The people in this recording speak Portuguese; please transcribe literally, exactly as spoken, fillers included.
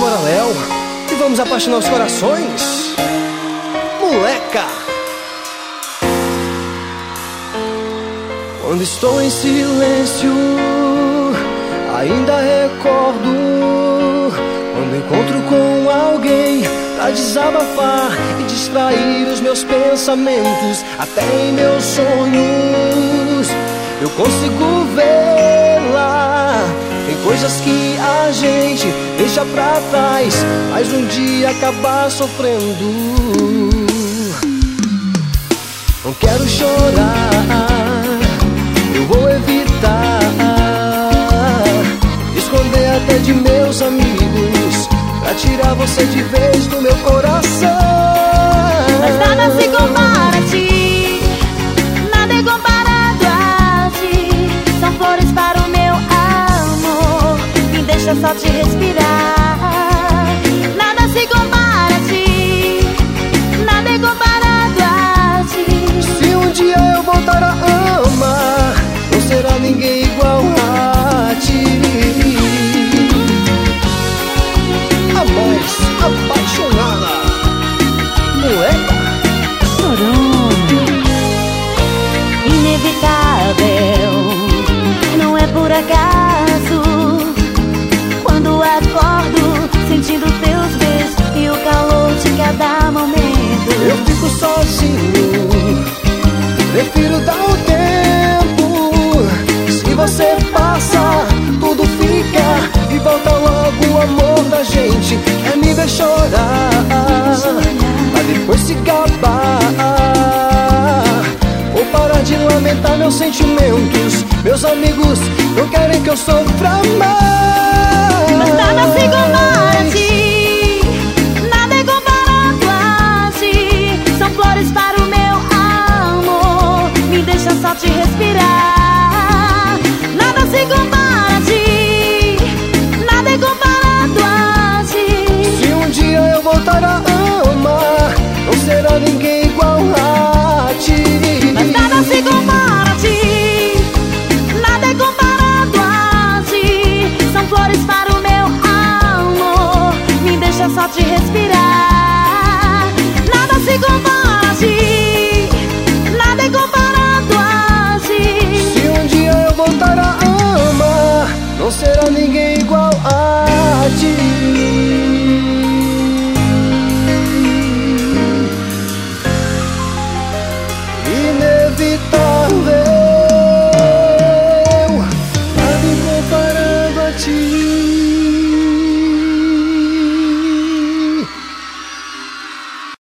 Bora Léo, e vamos apaixonar os corações. Moleca! Quando estou em silêncio, ainda recordo quando encontro com alguém pra desabafar e distrair os meus pensamentos. Até em meus sonhos eu consigo vê-la. Tem coisas que a gente deixa pra trás, mas um dia acabar sofrendo. Não quero chorar, eu vou evitar esconder até de meus amigos, pra tirar você de vez do meu coração. Mas nada se compara a ti, nada é comparado a ti. São flores para o meu amor, me deixa só te respirar. Nada se compara a ti, nada é comparado a ti. Se um dia eu voltar a amar, não será ninguém igual a ti. A mais apaixonada, moleca. Inevitável, não é por acaso, quando acordo sentindo teus beijos e o calor de cada momento. Eu fico sozinho, prefiro dar o tempo. Se você passa, tudo fica e volta logo o amor da gente. Quer me ver chorar, pra depois se gabar. Vou parar de lamentar meus sentimentos. Meus amigos não querem que eu sofra mais. Mas nada se compara a ti, nada é comparado a ti. São flores para o meu amor, me deixa só te respirar. Nada se compara a ti, nada é comparado a ti. Se um dia eu voltar a amar, não será ninguém igual a ti. Mas nada se compara a ti, nada é comparado a ti. São flores para o meu amor, me deixa só te respirar. Nada se compara a ti, nada é comparado a ti. Se um dia eu voltar a amar, não será ninguém igual a